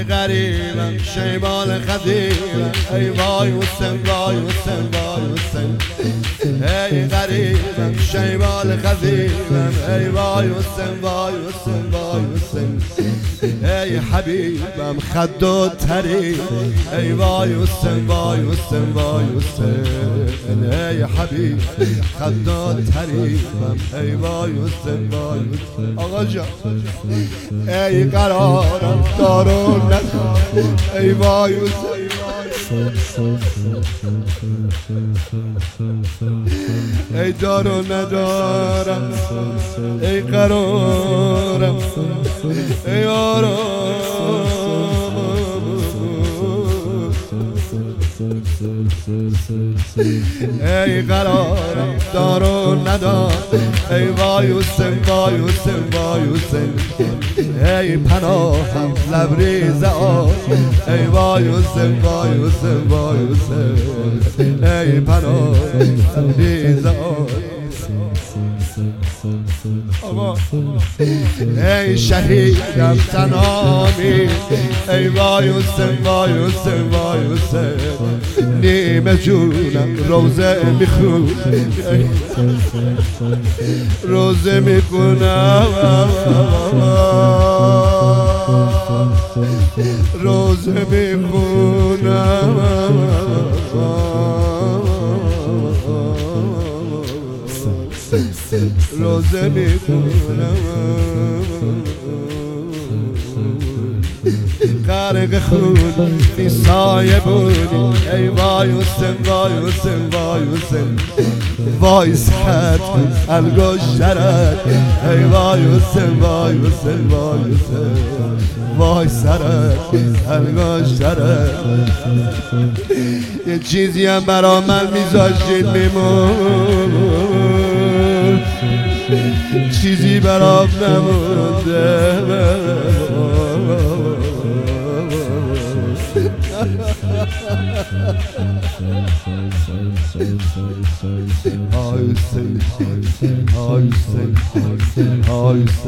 غریبم شیبان خدیرم ای وای حسین وای حسین وای حسین ای غریبم شیبان خدیرم ای وای حسین وای حسین وای حسین ای حبیبم خد و تری ای وای حسین وای حسین وای حسین ای حبیب خد و تریبم ای وای حسین وای حسین آقا جان ای قرارم دارو ندارم ای وای حسین ای دارو ندارم ای قرارم ای آرام ای قرارم دارو ندارم ای وای حسین وای حسین وای حسین ای پناهم لبریز آب ای وای حسین وای حسین وای حسین ای پناهم لبریز آب ای شهیدم تنامی ای وای حسین وای حسین وای حسین نیمه جونم روزه میخونم روزه میخونم روزه میخونم روزه میخونم غرق خون بی سایه بودی ای وای حسین وای حسین وای حسین وای سحت الگشترت ای وای حسین وای حسین وای حسین وای سرت الگشترت یه چیزی هم برا من میذاشتید میمون چیزی برام نمونده آی حسین آی حسین آی حسین